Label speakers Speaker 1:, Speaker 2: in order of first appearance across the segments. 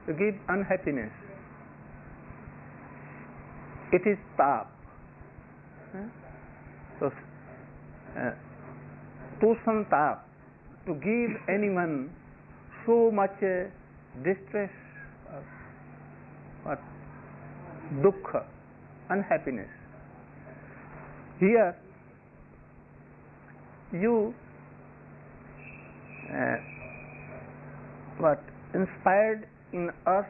Speaker 1: to give unhappiness. It is tap. So, to santap, to give anyone so much distress, what dukkha, unhappiness. Here, you what inspired in us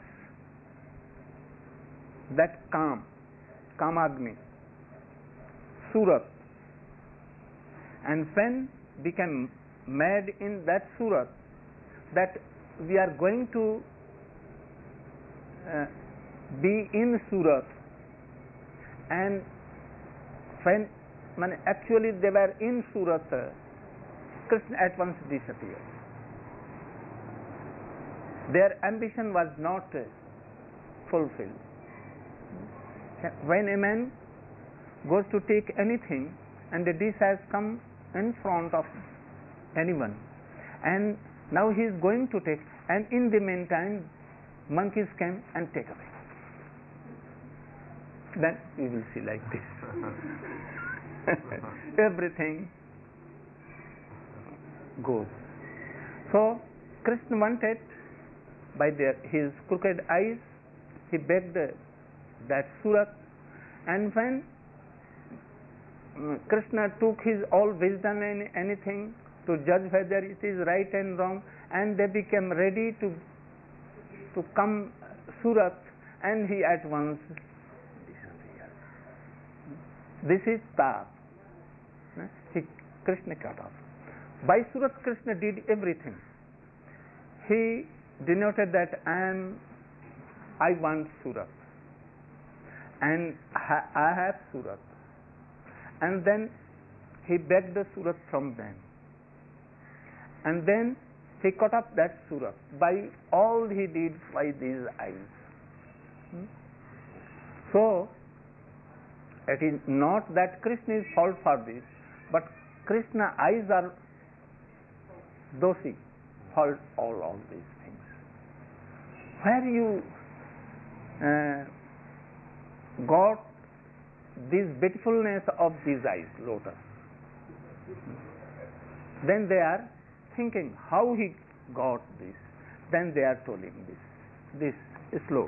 Speaker 1: that Kamagni, Surat, and when became mad in that Surat, that we are going to be in Surat, and when actually they were in Surat, Krishna at once disappeared. Their ambition was not fulfilled. When a man goes to take anything and the dish has come in front of anyone, and now he is going to take, and in the meantime monkeys came and take away, then we will see like this. Everything goes. So Krishna wanted, by his crooked eyes, he begged that Surat, and when Krishna took his all wisdom and anything to judge whether it is right and wrong, and they became ready to come Surat, and he at once disappeared. This is tap. Krishna cut off. By Surat, Krishna did everything. He denoted that I want Surat, and I have Surat, and then he begged the Surat from them, and then he cut up that Surat by all he did by these eyes. So it is not that Krishna is fault for this, but Krishna's eyes are doshi, fault all these things. Where you got this beautifulness of these eyes, lotus, then they are thinking how he got this, then they are telling this sloka.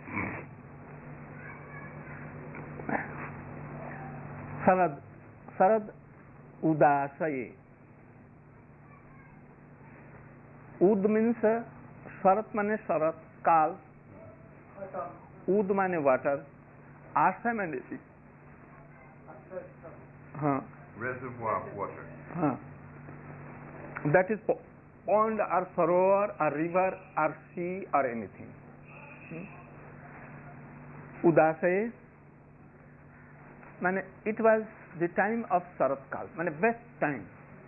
Speaker 1: Sarad udasaye. Ud means Sharat mane Sharat, Kal. Ud mane water. Asha mane sea.
Speaker 2: Reservoir of water.
Speaker 1: That is pond or sarovar or river or sea or anything. Udasaye. Mane it was the time of Sharat Kal, mane best time.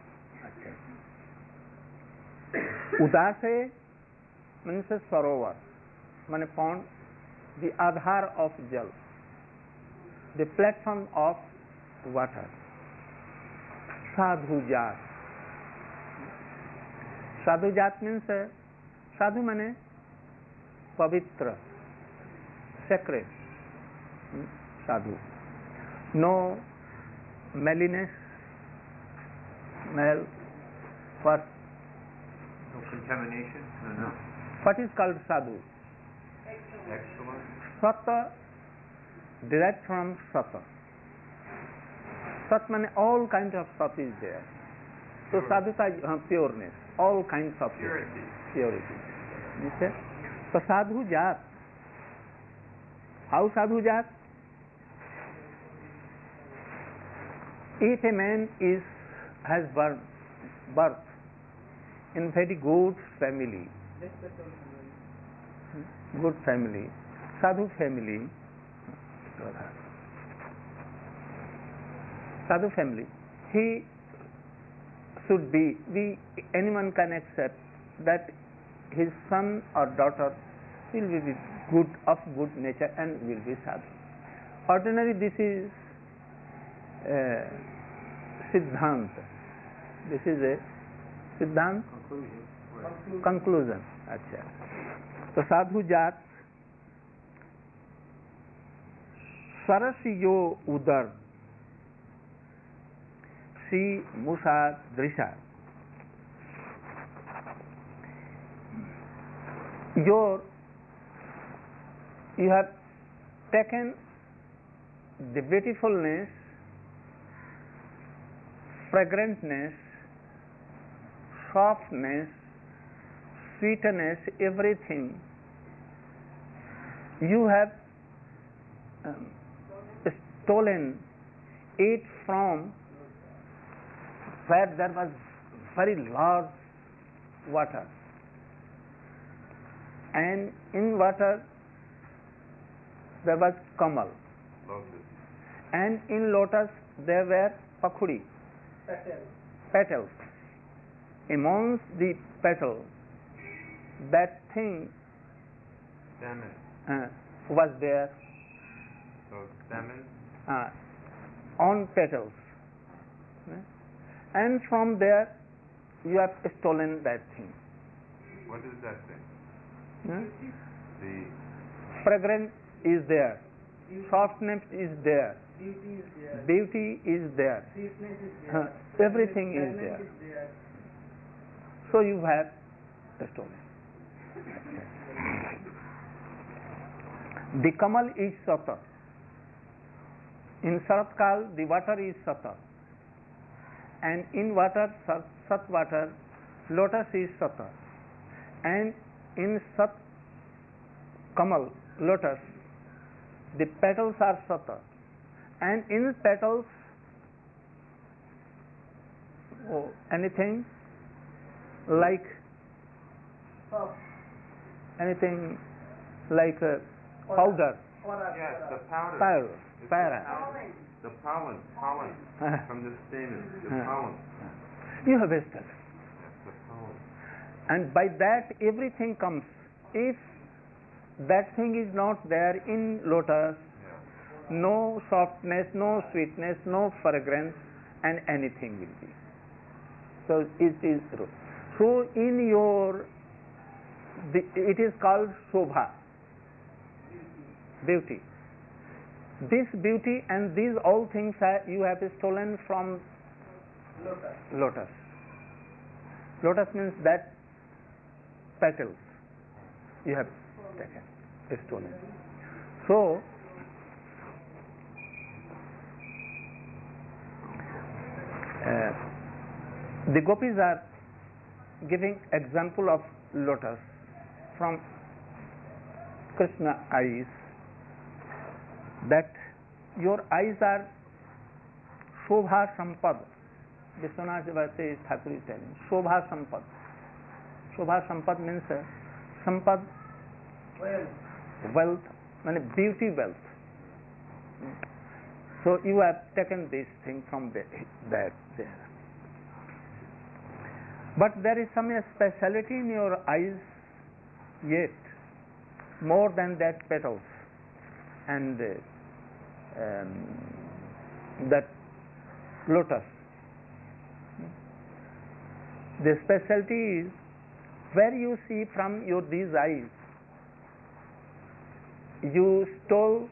Speaker 1: Udase means sarovar, mane pond, the adhar of jal, the platform of water. Sadhu jat. Sadhu jat means sadhu mane pavitra, sacred. Sadhu. No meliness, smell, what?
Speaker 2: No contamination? No.
Speaker 1: What is called sadhu?
Speaker 2: Excellent.
Speaker 1: Sata, derived from sata. Sat means all kinds of sat is there. So sadhuta is pureness, all kinds of purity. You say? So sadhu jat. How sadhu jat? If a man has birth in very good family, sadhu family, he should be, anyone can accept that his son or daughter will be good, of good nature, and will be sadhu. Ordinarily this is Siddhanta. This is a Siddhant?
Speaker 2: Conclusion.
Speaker 1: Conclusion. Achha. तो साधु जात सरस यो उदर सी मुसा दृशा. You have taken the beautifulness, fragrantness, softness, sweetness, everything. You have stolen it from where there was very large water, and in water there was kamal,
Speaker 2: Lotus.
Speaker 1: and in lotus there were pakhudi, petals. Amongst the petals, that thing
Speaker 2: Salmon.
Speaker 1: was there
Speaker 2: So salmon.
Speaker 1: on petals, and from there you have stolen that thing.
Speaker 2: What is that thing? The
Speaker 1: Fragrance is there, softness is there, beauty is there, everything is there. So you have stolen. The kamal is sata. In Sarat Kal, the water is sata, and in water, sat water, lotus is sata, and in sat kamal, lotus, the petals are sata, and in petals, anything like powder,
Speaker 2: yes, the powder.
Speaker 1: para.
Speaker 2: The pollen from the stamen. The pollen.
Speaker 1: You have stolen.
Speaker 2: That's the pollen.
Speaker 1: And by that everything comes. If that thing is not there in lotus, no softness, no sweetness, no fragrance, and anything will be. So it is true. So in it is called shobha, beauty. This beauty and these all things you have stolen from lotus. Lotus means that petals you have taken, stolen. So the gopis are giving example of lotus from Krishna eyes, that your eyes are Shobha Sampad. Vishwanath Bharati Thakur is telling Shobha Sampad. Shobha Sampad means Sampad, wealth, beauty wealth. So you have taken this thing from there. But there is some speciality in your eyes yet, more than that petals and that lotus. The specialty is where you see from these eyes, you stole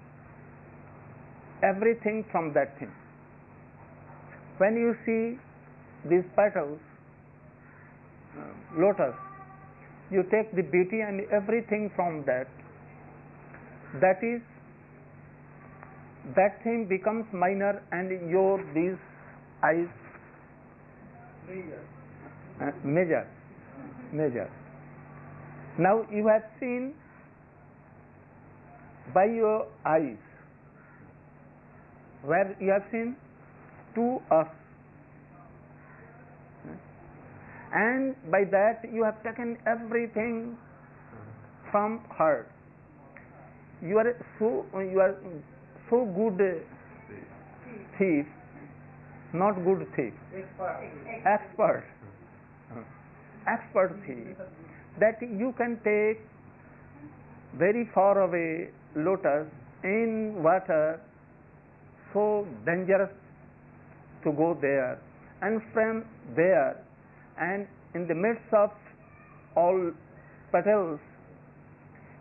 Speaker 1: everything from that thing. When you see these petals, lotus, you take the beauty and everything from that. That thing becomes minor, and these eyes major. Now you have seen by your eyes, where you have seen to us, and by that you have taken everything from her. You are so good thief, not good thief, expert thief, that you can take very far away lotus in water, so dangerous to go there, and from there, and in the midst of all petals,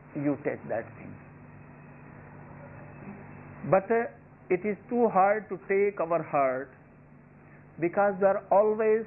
Speaker 1: you take that thing. But it is too hard to take our heart, because we are always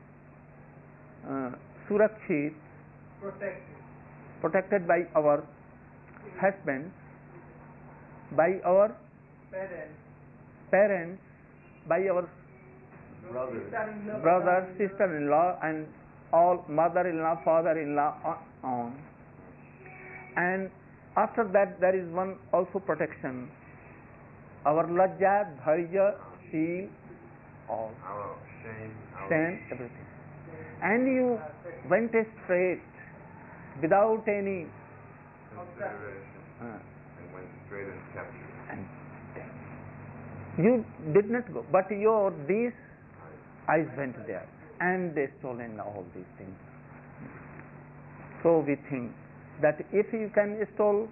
Speaker 1: surakshit, protected by our husbands, by our parents, by our brothers, sister-in-law, and all, mother-in-law, father-in-law, on. And after that there is one also protection, our lajja, dharya, sheel, all,
Speaker 2: Our shame,
Speaker 1: shame, everything. And you went straight without any
Speaker 2: consideration, and went straight and captured.
Speaker 1: and you did not go, but your these eyes went there, and they stolen all these things. So we think that if you can stole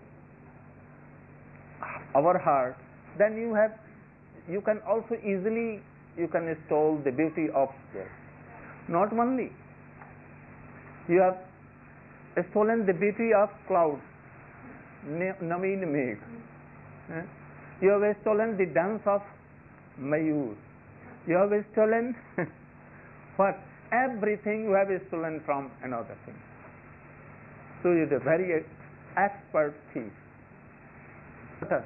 Speaker 1: our heart, then you can also easily stole the beauty of this. Not only you have stolen the beauty of clouds, Naveen Megh. You have stolen the dance of Mayur. You have stolen what? Everything you have stolen from another thing. So you are a very expert thief. But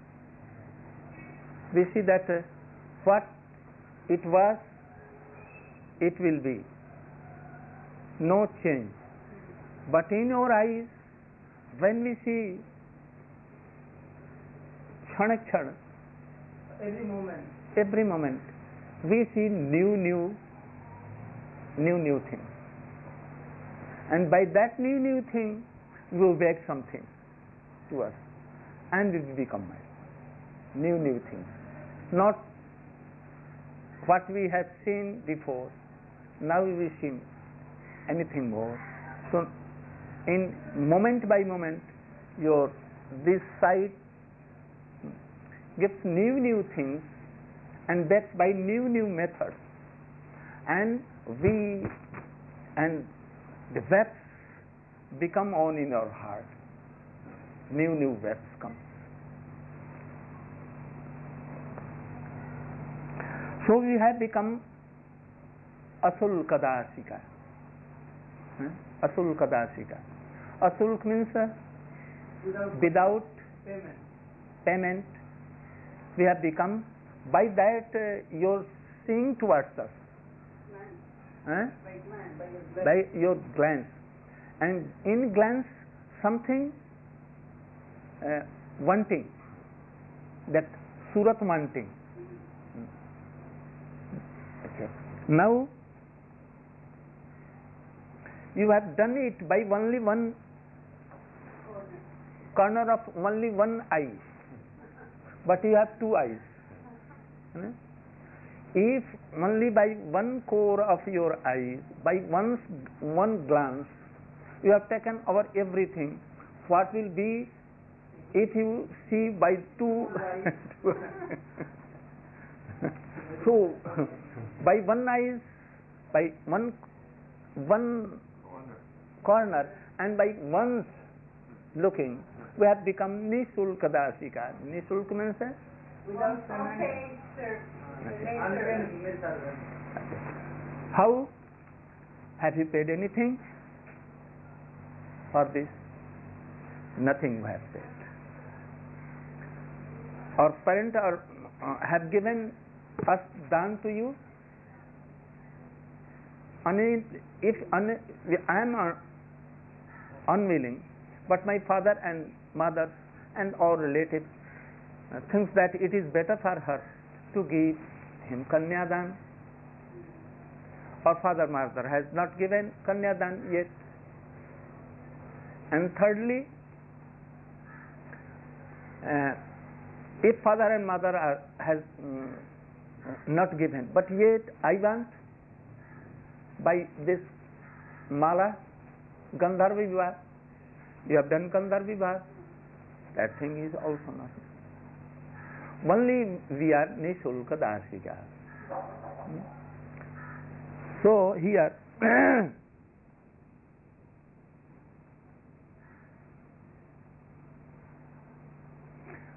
Speaker 1: we see that what it was, it will be. No change. But in our eyes, when we see Kshanak, every moment, we see new things. And by that new thing, we will beg something to us, and it will become mine. New things. Not what we have seen before. Now we see anything more. So, in moment by moment, this sight gives new things, and that's by new methods. And the webs become on in our heart. New webs come. So we have become asul kadasika. Asul kadasika. Asul means without payment. We have become, by that your seeing towards us, by your glance, and in glance something wanting, that surat wanting. Okay. Now you have done it by only one corner of only one eye, but you have two eyes. If only by one core of your eye, by one glance, you have taken over everything, what will be if you see by two? So, by one eye, by one corner, and by once looking, we have become Nisulka Dasika. Nisulka means
Speaker 3: without okay, sir.
Speaker 1: How? Have you paid anything for this? Nothing we have paid. Our parents have given us done to you. If I am unwilling, but my father and mother and all relatives thinks that it is better for her to give him Kanyadan. Our father mother has not given Kanyadan yet. And thirdly, if father and mother has not given, but yet I want by this mala, Gandharva Vivah, you have done Gandharva Vivah, that thing is also not. Only we are Nisulka Dasika. So here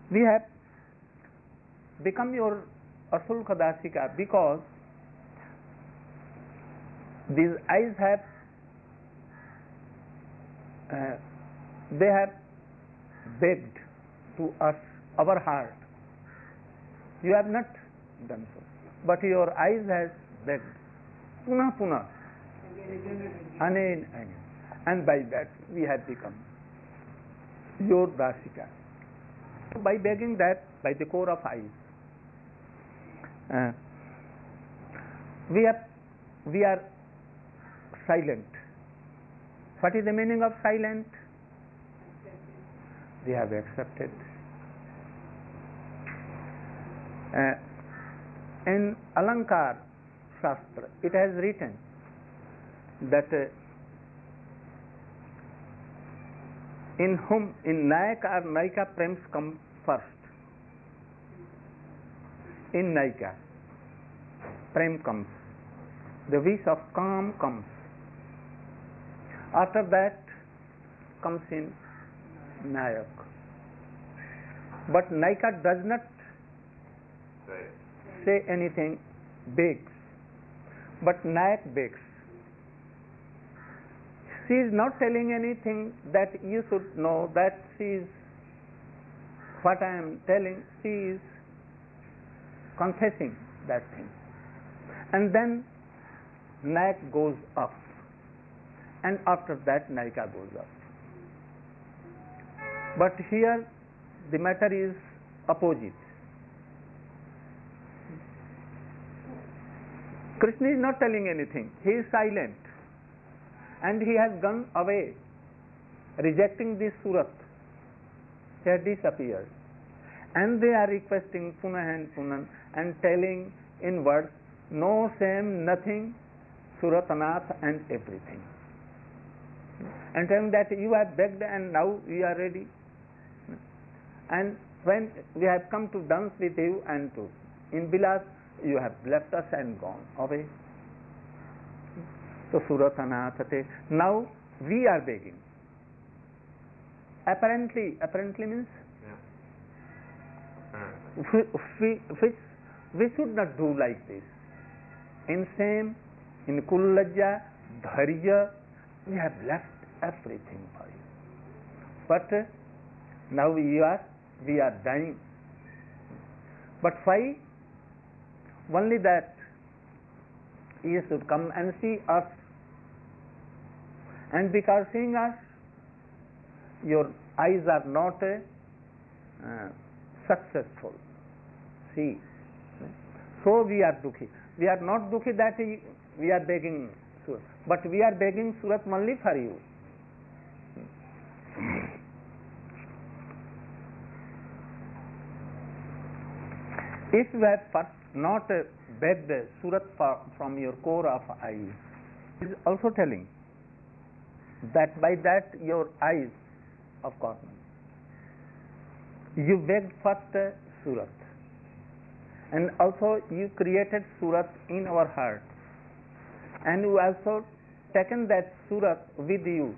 Speaker 1: We have become your Asulka Dasika because these eyes have they have begged to us our heart. You have not done so, but your eyes has begged puna puna, again, and by that we have become your Dasika. By begging that, by the core of eyes, we are silent. What is the meaning of silent? We have accepted. In Alankar Shastra, it has written that in Nayak or Naika prems come first. In Naika, prem comes. The wish of calm comes. After that comes in Nayak. But Naika does not say anything, begs. But Nayak begs. She is not telling anything that you should know that she is, what I am telling, she is confessing that thing. And then Nayak goes up. And after that Naika goes up. But here the matter is opposite. Krishna is not telling anything. He is silent. And he has gone away, rejecting this Surat. He has disappeared. And they are requesting Punah and Punan and telling in words, no same, nothing, Suratanath and everything. And telling that you have begged and now you are ready. And when we have come to dance with you and to in Bilas, you have left us and gone away. So Suratanathate. Now we are begging. Apparently means we should not do like this. In shame, in kullajja, dharya, we have left everything for you. But now we are dying. But why? Only that you should come and see us. And because seeing us, your eyes are not successful. See. So we are dukhi. We are not dukhi that we are begging Surat, but we are begging Surat only for you. If you have first not begged Surat from your core of eyes, it is also telling that by that your eyes, of course, you begged first Surat, and also you created Surat in our heart, and you also taken that Surat with you.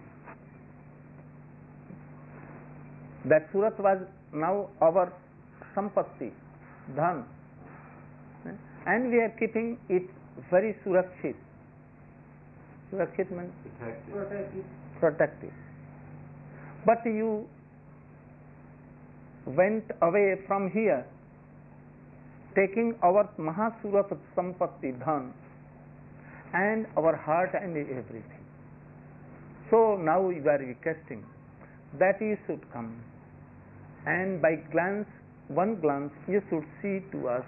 Speaker 1: That Surat was now our sampatti, dhan, and we are keeping it very surakshit. Surakshit means protective. But you went away from here, taking our Mahasurat Sampatti Dhan and our heart and everything. So now you are requesting that you should come, and by one glance you should see to us,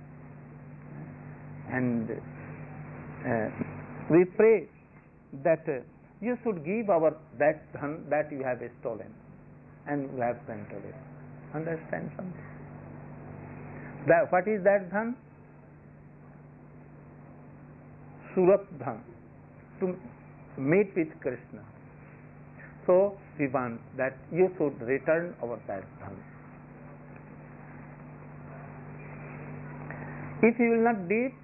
Speaker 1: and we pray that you should give that dhan that you have stolen and you have sent away. Understand something? What is that dhan? Surat dhan, to meet with Krishna. So we want that you should return our that dhan. If you will not do it,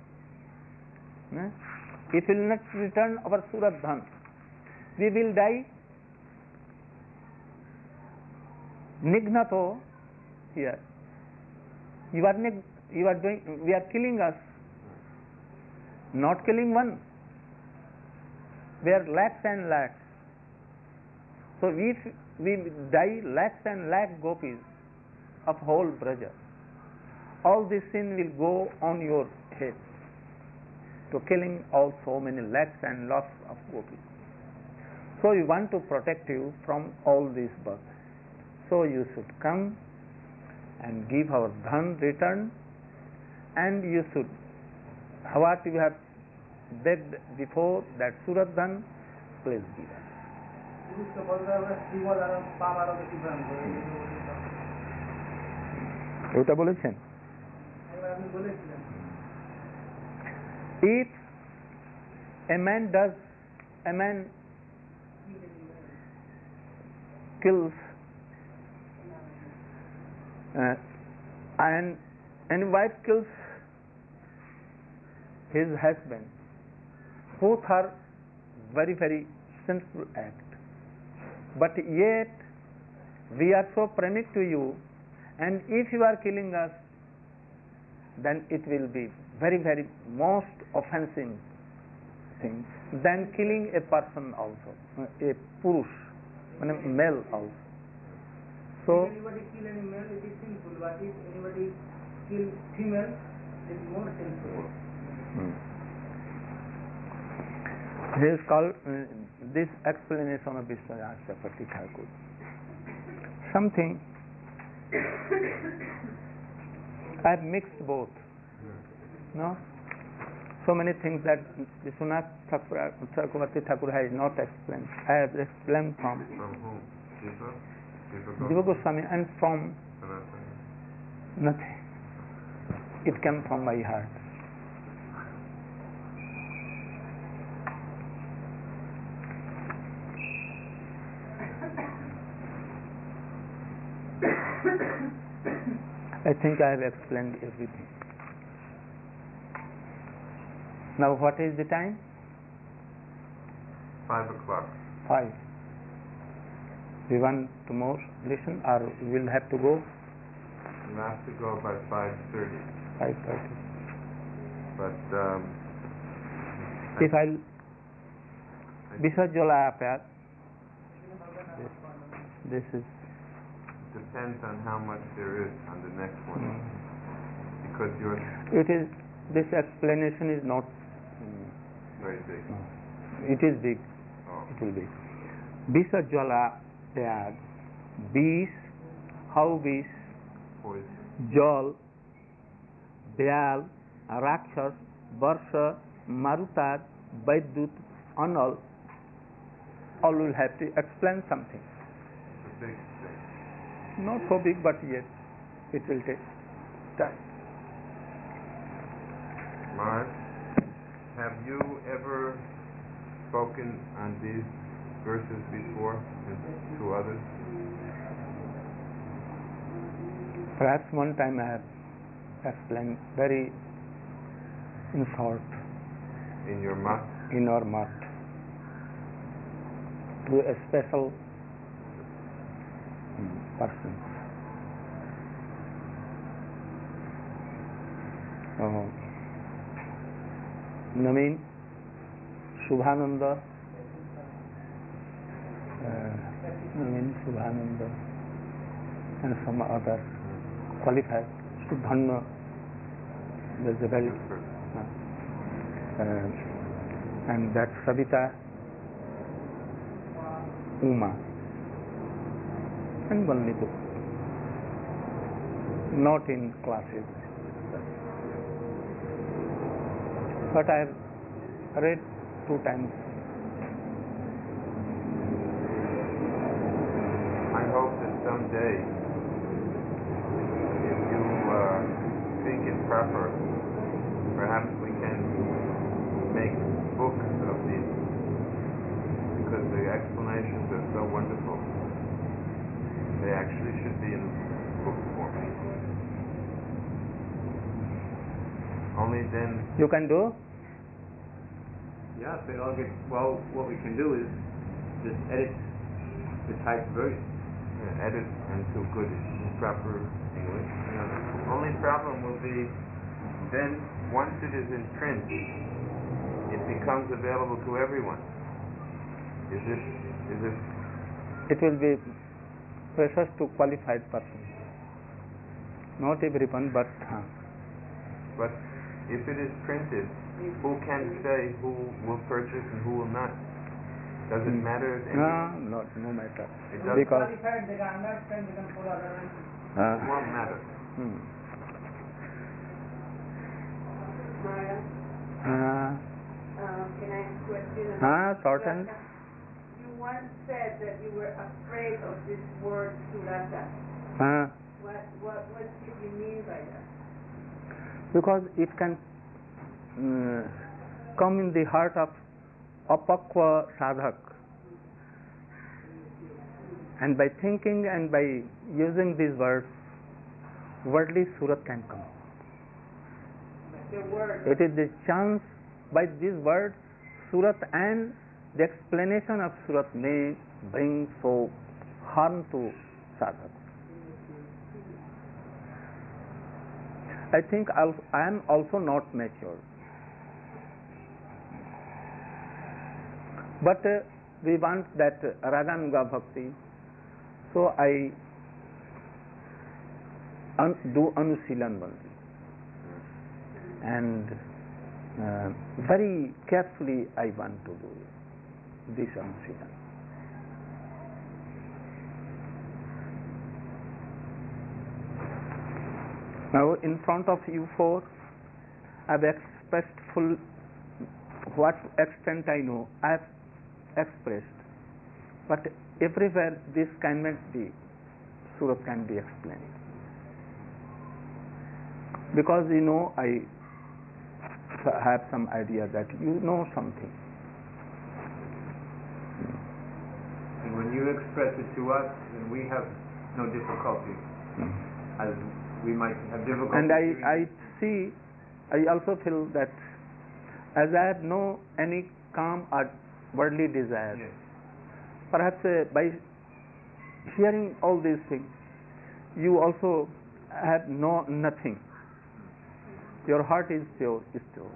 Speaker 1: if you will not return our Surat dhan, we will die. Nignato here You are doing. We are killing us. Not killing one. We are lakhs and lakhs. So if we die lakhs and lakh gopis of whole Braja, all this sin will go on your head to killing also many lakhs and lakhs of gopis. So we want to protect you from all these births. So you should come and give our dhan return, and you should, what you have begged before, that Surat dhan, please give us. ওটা বলেছেন if a man kills and wife kills his husband, both are very very sinful act, but yet we are so premic to you, and if you are killing us, then it will be very very most offensive thing than killing a person also, a purush, a male also. So
Speaker 4: if anybody kill any male, it is sinful, but if anybody kill female, it is more sinful.
Speaker 1: This is called this explanation of Vishwanath Chakravarti Thakur. Something I have mixed both. No, so many things that Vishwanath Chakravarti Thakur has not explained. I have explained from
Speaker 2: whom?
Speaker 1: Jiva Goswami, and from nothing. It came from my heart. I think I have explained everything. Now what is the time?
Speaker 2: 5 o'clock.
Speaker 1: 5. We want to more listen, or we will have to go?
Speaker 2: You have to go by 5:30.
Speaker 1: 5:30.
Speaker 2: But
Speaker 1: if I'll Bisajjala appear, this is
Speaker 2: depends on how much there is on the next one, because you're
Speaker 1: it is, this explanation is not
Speaker 2: very big.
Speaker 1: it is big.
Speaker 2: Oh.
Speaker 1: It will be Bisajjala appear, Bis, how Bis,
Speaker 2: Poison.
Speaker 1: Jal, Byal, Rakshas, Varsha, Marutad, Vaidut, Anal, all will have to explain something.
Speaker 2: It's a big thing.
Speaker 1: Not so big, but yet it will take time.
Speaker 2: Mars, have you ever spoken on these verses before to others?
Speaker 1: Perhaps one time I have explained very in short
Speaker 2: In your mat?
Speaker 1: in our mat to a special person. Naveen, Shubhananda, and some other qualified. Subhanna, there's a very and that Savita, Uma, and only two. Not in classes, but I have read 2 times.
Speaker 2: I hope that someday, if you think it proper, perhaps we can make books of these, because the explanations are so wonderful. They actually should be in book form. Only then.
Speaker 1: You can do?
Speaker 5: Yeah, if they all get, well, what we can do is just edit the typed version.
Speaker 2: Edit into good, proper English. Only problem will be then once it is in print, it becomes available to everyone. Is it?
Speaker 1: It will be precious to qualified persons. Not everyone, but.
Speaker 2: But if it is printed, who can say who will purchase and who will not? Does it matter?
Speaker 1: No matter.
Speaker 2: It doesn't.
Speaker 1: Because
Speaker 4: Qualified, they can understand, they can follow other ones.
Speaker 2: It won't matter.
Speaker 3: Mara, can I ask a question?
Speaker 1: Certain.
Speaker 3: You once said that you were afraid of this word surata. What did you mean by that?
Speaker 1: Because it can come in the heart of apakwa sadhak, and by thinking and by using these words, worldly surat can come.
Speaker 3: The word.
Speaker 1: It is the chance by these words, surat and the explanation of surat may bring so harm to sadhak. I think I am also not mature. But we want that Raganuga Bhakti, so I do Anusilan only. And very carefully I want to do this Anusilan. Now, in front of you four, I have expressed full what extent I know. I have expressed, but everywhere this cannot be. Surat can be explained because I have some idea that you know something.
Speaker 5: And when you express it to us, then we have no difficulty. As we might have difficulty.
Speaker 1: And I also feel that as I have no any calm or worldly desire,
Speaker 5: yes.
Speaker 1: Perhaps by hearing all these things, you also have nothing. Your heart is pure, still,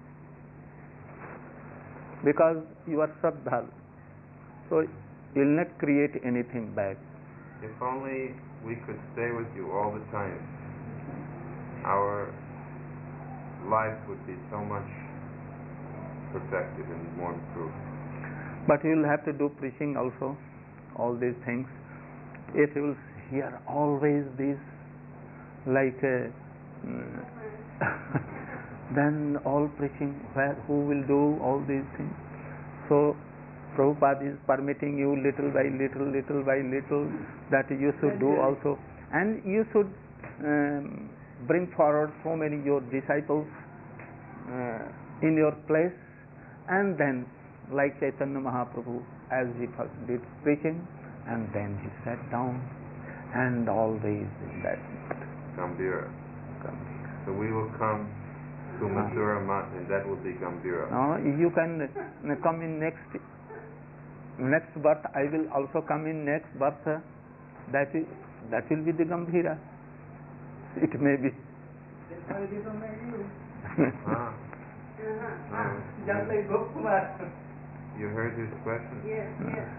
Speaker 1: because you are Shraddha, so you will not create anything bad.
Speaker 2: If only we could stay with you all the time, our life would be so much perfected and more improved.
Speaker 1: But you will have to do preaching also, all these things. If you will hear always this, like then all preaching, who will do all these things? So Prabhupada is permitting you little by little that you should do also, and you should bring forward so many your disciples in your place, and then like Chaitanya Mahaprabhu, as he first did preaching, and then he sat down, and always in that
Speaker 2: Gambhira. So we will come to Mathura Math, and that will be Gambhira.
Speaker 1: No, you can come in next birth. I will also come in next birth. That will be the Gambhira. It may be.
Speaker 4: That's how it is on you.
Speaker 3: Just
Speaker 4: like Gopkumar.
Speaker 2: You heard his question?
Speaker 3: Yes.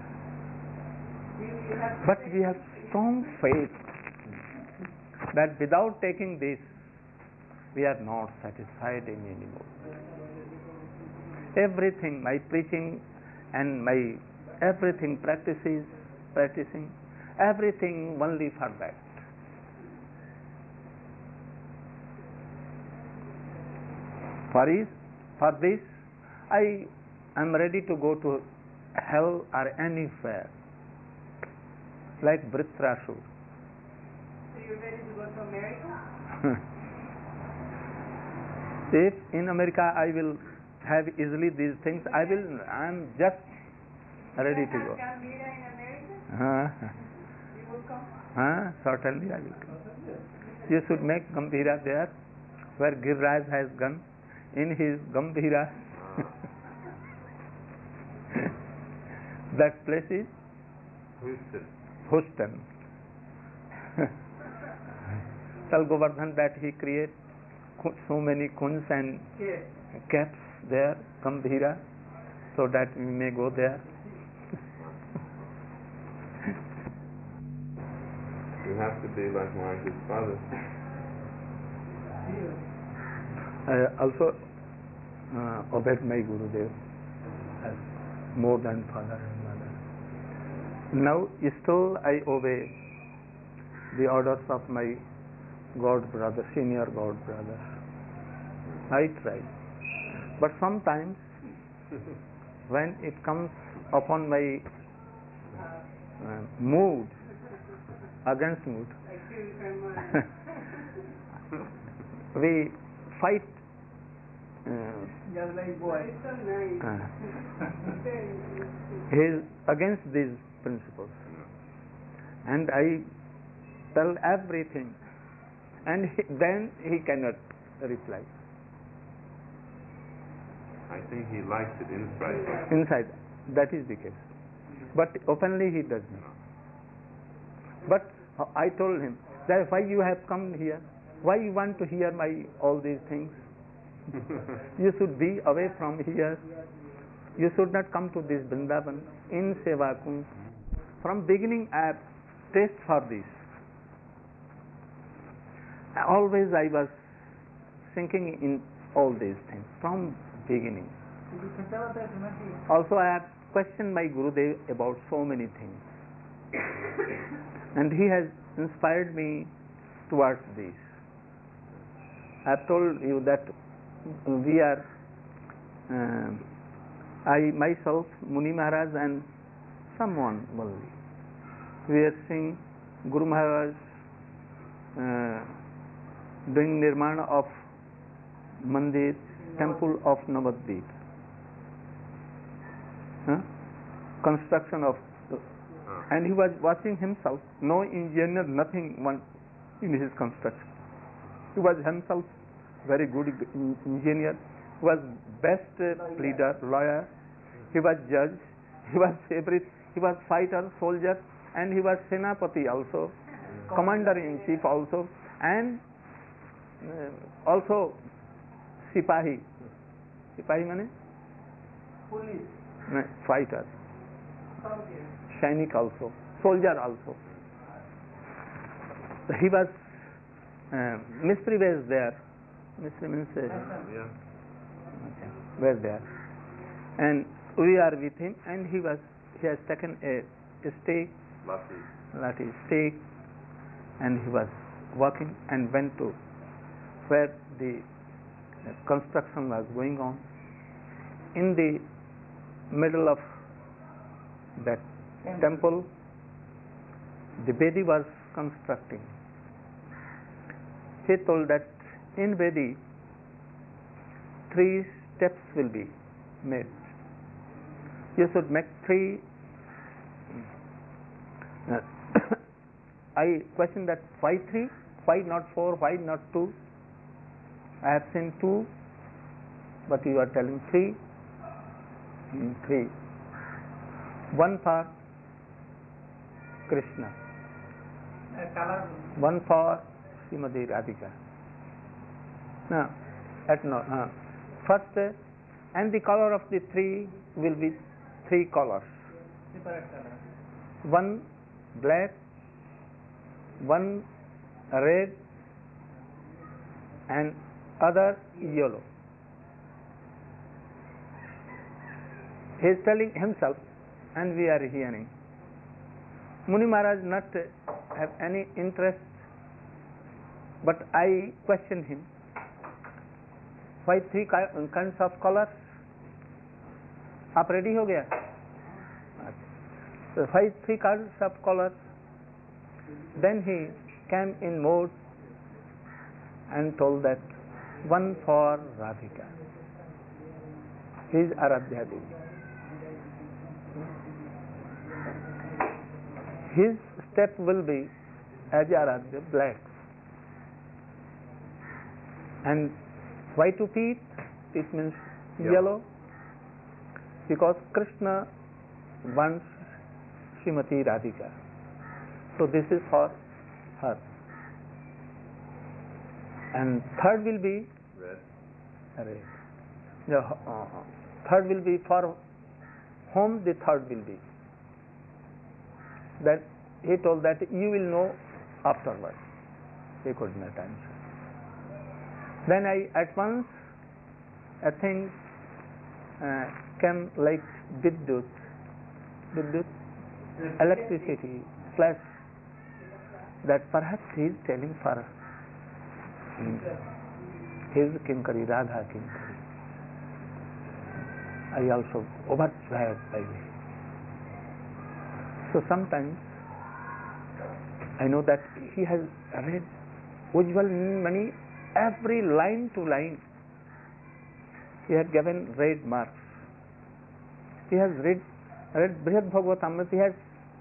Speaker 3: You have to
Speaker 1: But
Speaker 3: say
Speaker 1: we have strong faith that without taking this, we are not satisfied anymore. Everything, my preaching and my everything practicing, everything only for that. For this, I am ready to go to hell or anywhere, like Vritrasur.
Speaker 3: So you're ready to go to America?
Speaker 1: If in America I will have easily these things, I am just ready to go.
Speaker 3: Gambhira in America? You will come?
Speaker 1: Certainly I will come. You should make Gambhira there, where Giriraj has gone, in his Gambhira. That place is tell Govardhan that he create so many kunds and caps there, Gambhira, so that we may go there.
Speaker 2: You have to be like Maharaj's father.
Speaker 1: I also obeyed my Gurudev as more than father and mother. Now still I obey the orders of my God brother, senior God brother. I try. But sometimes when it comes upon my mood, against mood, we fight.
Speaker 4: Just like boy.
Speaker 3: So nice.
Speaker 1: He is against these principles, and I tell everything, and then he cannot reply.
Speaker 2: I think he likes it inside.
Speaker 1: Inside, that is the case. But openly he does not. But I told him that why you have come here? Why you want to hear my all these things? You should be away from here. You should not come to this Vrindavan in Seva Kund. From beginning I have taste for this. Always I was thinking in all these things from beginning. Also I have questioned my Gurudev about so many things. And he has inspired me towards this. I have told you that we are, I myself, Muni Maharaj and someone only, we are seeing Guru Maharaj doing nirmana of mandir, temple of Navadvip, construction of, and he was watching himself, no engineer, nothing one in his construction. He was himself very good engineer, he was best leader, lawyer, he was judge, he was everything, he was fighter, soldier, and he was Senapati also, commander-in-chief also, and also Sipahi. Sipahi means?
Speaker 4: Police.
Speaker 1: No, fighter. Sainik also, soldier also. He was, Mistri was there. Mistri means were there. And we are with him, and he has taken a stake, Lati stake, and he was walking and went to where the construction was going on. In the middle of that temple, the Vedi was constructing. He told that in Vedi 3 steps will be made. You should make 3. I questioned that why 3? Why not 4? Why not 2? I have seen 2, but you are telling 3. 3. 1 for Krishna, 1 for Srimati Radhika. Now, first, and the color of the 3 will be 3 colors. 1 black, 1 red, and other yellow. He is telling himself, and we are hearing. Muni Maharaj not have any interest, but I question him. Why 3 kinds of colors? आप ready हो गया? So why 3 kinds of colors? Then he came in mode and told that 1 for Radhika. He is Aradhya Devi. His step will be as Aradhya, black. And why 2 teeth? It means yellow. Because Krishna wants Srimati Radhika. So this is for her. and third will be
Speaker 2: Red.
Speaker 1: red. The third will be for whom the third will be. That he told that you will know afterwards. He could not answer. Then I at once a thing came like Vidyut, electricity, flash, that perhaps he is telling for his Kinkari, Radha Kinkari. I also overjoyed by this. So sometimes I know that he has read Ujjwal Mani every line to line. He had given red marks. He has read Brihad Bhagavatamrita. He has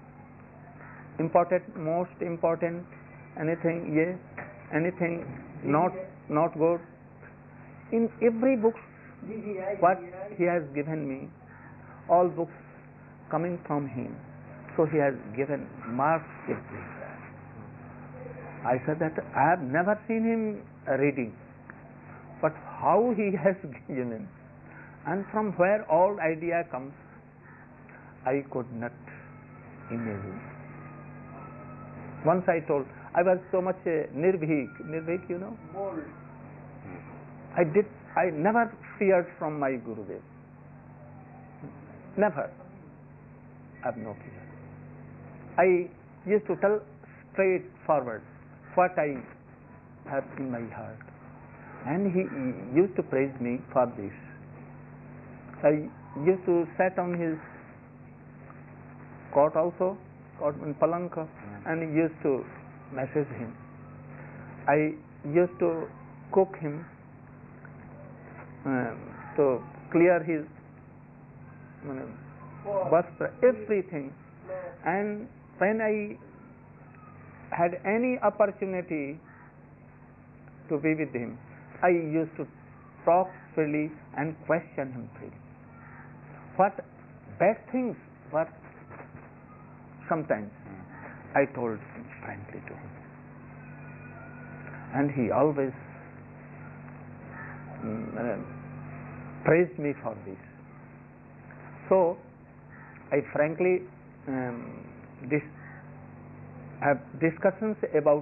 Speaker 1: most important, anything yes, anything not good. In every book, what he has given me, all books coming from him. So he has given marks everywhere. I said that I have never seen him reading, but how he has given, and from where all idea comes, I could not imagine. Once I told, I was so much nirvik, you know.
Speaker 4: Bold.
Speaker 1: I never feared from my Gurudev. Never. I have no fear. I used to tell straight forward what I have in my heart. And he used to praise me for this. I used to sit on his cot also, cot in Palanka, and used to message him. I used to cook him to clear his vastra, everything. And when I had any opportunity to be with him, I used to talk freely and question him freely. What bad things were sometimes, I told frankly to him. And he always praised me for this. So, I frankly have discussions about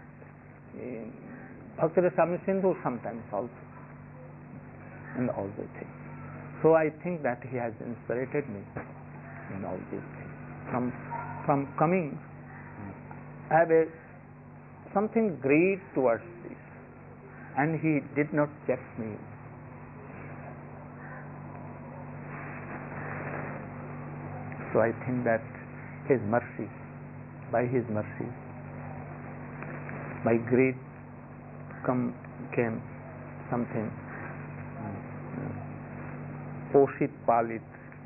Speaker 1: Bhakti Rasamrita Sindhu sometimes also, and all these things. So I think that he has inspired me in all these things. From coming, I have something great towards this, and he did not check me. So I think that his mercy, by his mercy, my great came something Poshit Palit,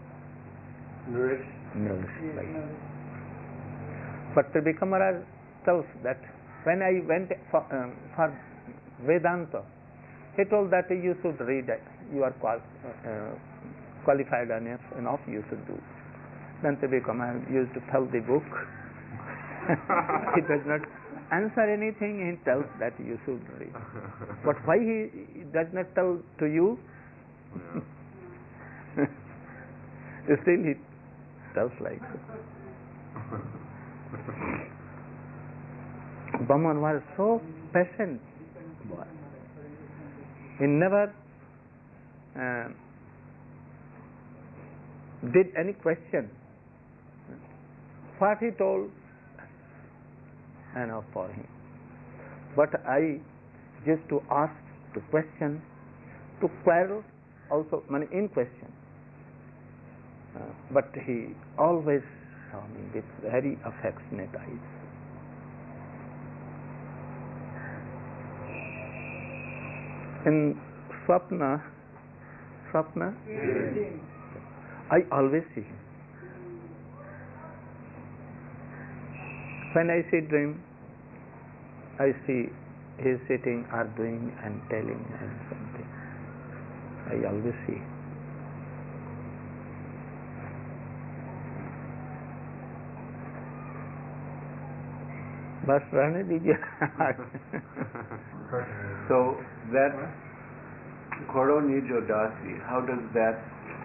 Speaker 1: nourished by him. But Tribhikam Maharaj tells that when I went for Vedanta, he told that you should read it. You are qualified enough, you should do. Then Tribhikam Maharaj used to tell the book. He does not answer anything, he tells that you should read. But why he does not tell to you? Still he tells like so. Baman was so patient boy. He never did any question. What he told, enough for him. But I used to ask, to question, to quarrel also in question. But he always saw me with very affectionate eyes. In Swapna, I always see him. When I see dream, I see he is sitting or doing and telling and something. I always see. बस रहने दीजिए.
Speaker 6: So that Koro Nijo Dasi, how does that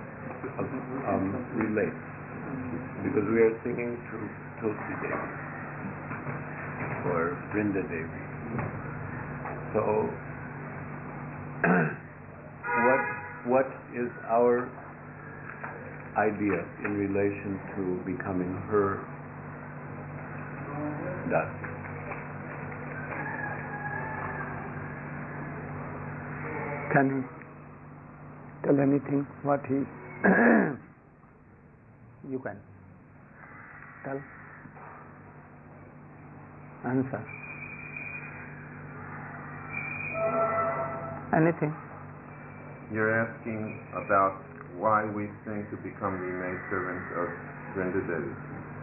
Speaker 6: relate? Because we are singing to Tulsi Devi or Vrinda Devi. So what is our idea in relation to becoming her Dasi?
Speaker 1: Can he tell anything? What he you can tell. Answer. Anything?
Speaker 2: You're asking about why we sing to become the maidservants of Vrinda Devi.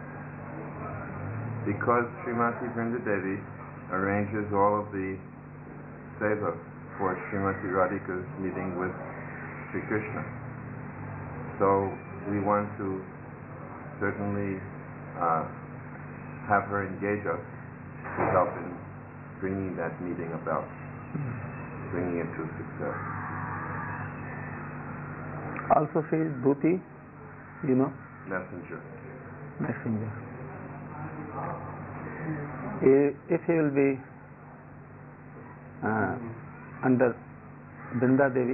Speaker 2: Because Srimati Vrinda Devi arranges all of the seva for Srimati Radhika's meeting with Sri Krishna. So we want to certainly have her engage us to help in bringing that meeting about, bringing it to success.
Speaker 1: Also she is Dhuti, you know.
Speaker 2: Messenger.
Speaker 1: If he will be under Vrinda Devi,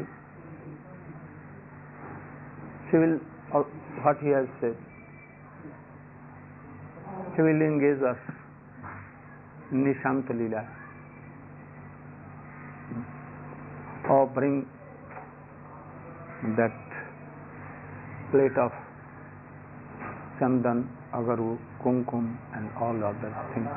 Speaker 1: she will, what he has said, she will engage us in Nishanta Leela, or bring that plate of chandan, agaru, kumkum and all other things,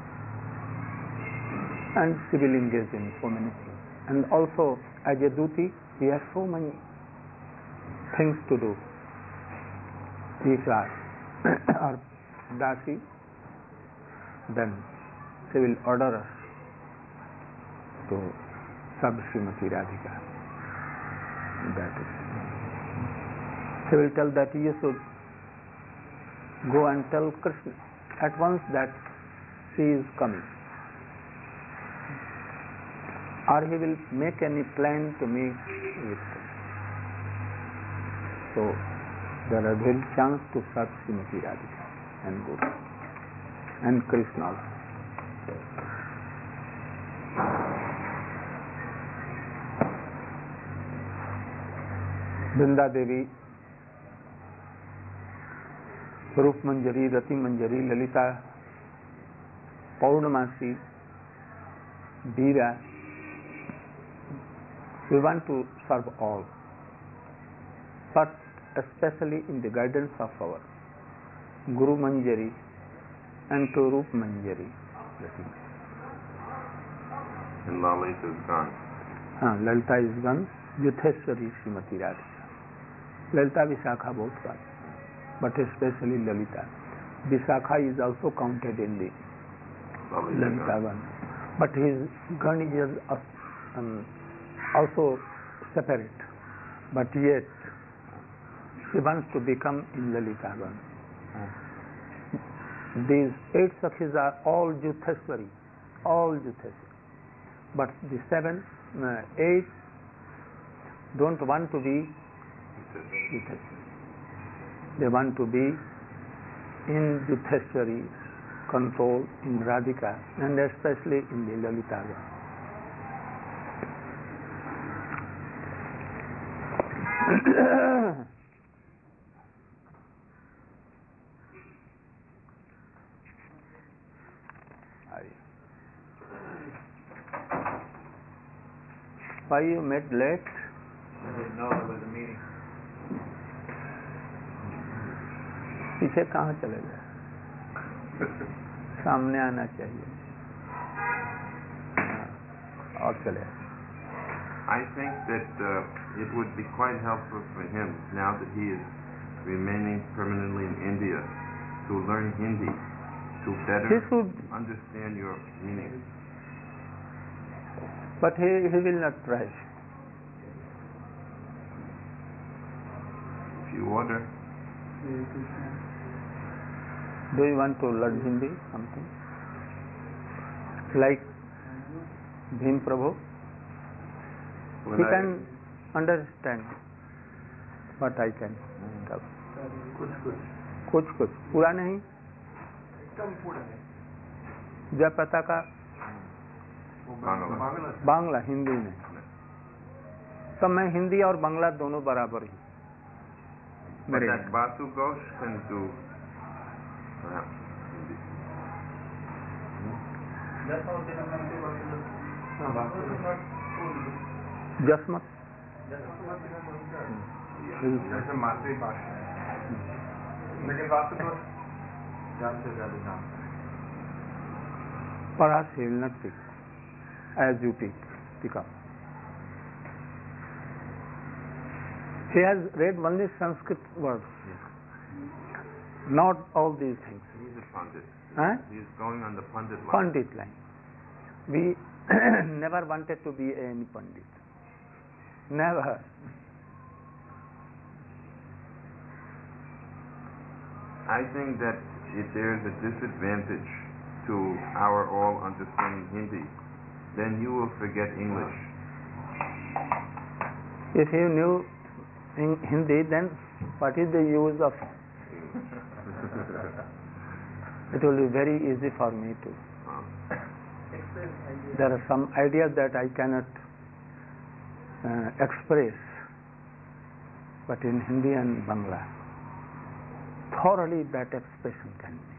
Speaker 1: and she will engage in so many things. And also as a duty, he has so many things to do. If you are Dasi, then she will order us to serve Srimati Radhika. That is. She will tell that you should go and tell Krishna at once that she is coming. Or he will make any plan to meet with her. So there are very chance to serve Srimati Radhika and go. And Krishna also. Vrinda Devi, Rup Manjari, Rati Manjari, Lalita, Paurnamasi, Veera, we want to serve all, but especially in the guidance of our Guru Manjari and to Rup Manjari.
Speaker 2: And Lalita is gone.
Speaker 1: Lalita is gone. Yutheshwari Srimati Radhika. Lalita Vishakha both got, but especially Lalita. Vishakha is also counted in the Lalita one, but his gun is also separate, but yet she wants to become in Lalita gun. These 8 Sakhis are all Yutheshwari, but the 8 don't want to be Yutheshwari. They want to be in Yutheshwari's control, in Radhika, and especially in the Lalita gun. Why you met late?
Speaker 5: I didn't know there was a meeting.
Speaker 1: पीछे कहाँ चले गए? सामने आना चाहिए. और चले.
Speaker 2: I think that it would be quite helpful for him, now that he is remaining permanently in India, to learn Hindi, to better understand your meaning.
Speaker 1: But he will not try.
Speaker 2: If you order.
Speaker 1: Do you want to learn Hindi something? like Bhim Prabhu,
Speaker 2: When
Speaker 1: he
Speaker 2: I-
Speaker 1: can understand what I can tell. कुछ पूरा नहीं, जय पताका
Speaker 2: Bangla.
Speaker 1: Bangla Hindi में, तो मैं हिंदी और बांग्ला दोनों बराबर ही
Speaker 2: But
Speaker 1: मेरे
Speaker 2: that Basu Ghosh can do perhaps Hindi.
Speaker 1: जसमत
Speaker 5: जैसे मातृभाषा है, लेकिन वास्तु दोष ज्यादा से ज्यादा जानते हैं।
Speaker 1: perhaps he will not pick as you pick up. He has read only Sanskrit words, not all these things.
Speaker 2: He's a Pandit.
Speaker 1: Huh?
Speaker 2: He's going on the Pandit line.
Speaker 1: Pandit line. We never wanted to be any Pandit. Never.
Speaker 2: I think that if there is a disadvantage to our all understanding Hindi, then you will forget English.
Speaker 1: If you knew in Hindi, then what is the use of it will be very easy for me to. There are some ideas that I cannot express, but in Hindi and Bangla, thoroughly that expression can be.